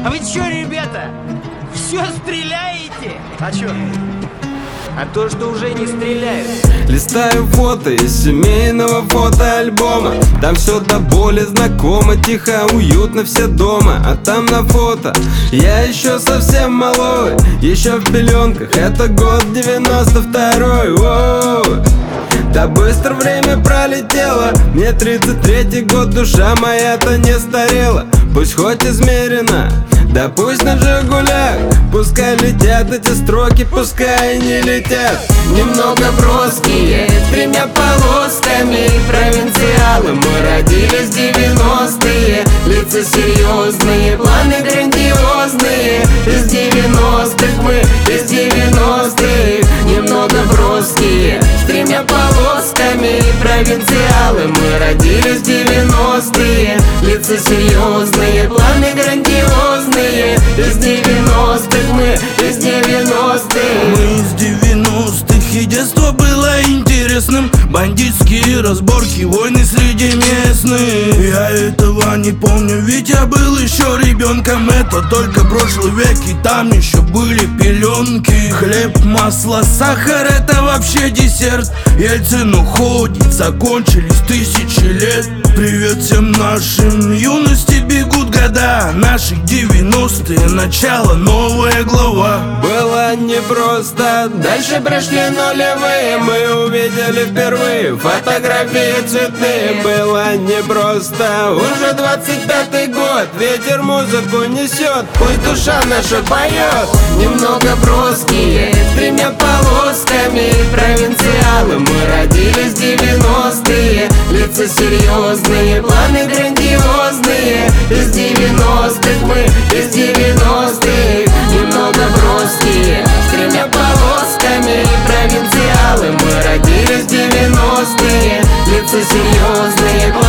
А вы чё, ребята, все стреляете? А чё? А то, что уже не стреляют. Листаю фото из семейного фотоальбома. Там все до боли знакомо, тихо, уютно, все дома. А там на фото я еще совсем малой, еще в пеленках, это год 92-й. Воу. Да быстро время пролетело, мне 33-й год, душа моя-то не старела. Пусть хоть измеренно, да пусть на Жигулях, пускай летят эти строки, пускай не летят. Немного броские, тремя полосками, провинциалы, мы родились в 90-е. Лица серьезные, планы грандиозные, из 90-х мы, из 90-х. Немного броские, с тремя полосками, провинциалы, мы родились в 90-е. Лица серьезные, планы грандиозные, из 90-х мы, из 90-х. Мы из 90-х, и детство было интересным. Бандитские разборки, войны среди местных. Я этого не помню, ведь я был еще ребенком. Это только прошлый век, и там еще были пеленки. Хлеб, масло, сахар, это вообще десерт. Ельцин уходит, закончились 1000 лет. Привет всем нашим, юности бегут года, наших 90-е, начало, новая глава. Было непросто, Дальше прошли нулевые, мы увидели впервые фотографии цветные. Было непросто, уже 25-й год, ветер музыку несет, пусть душа наша поет. Немного броские, с тремя полосками, провинциалы, мы родились в 90-е. Лица серьезные, планы грандиозные, из 90-х мы, из 90-х. Немного броские, с тремя полосками, провинциалы, мы родились в 90-е. Лица серьезные,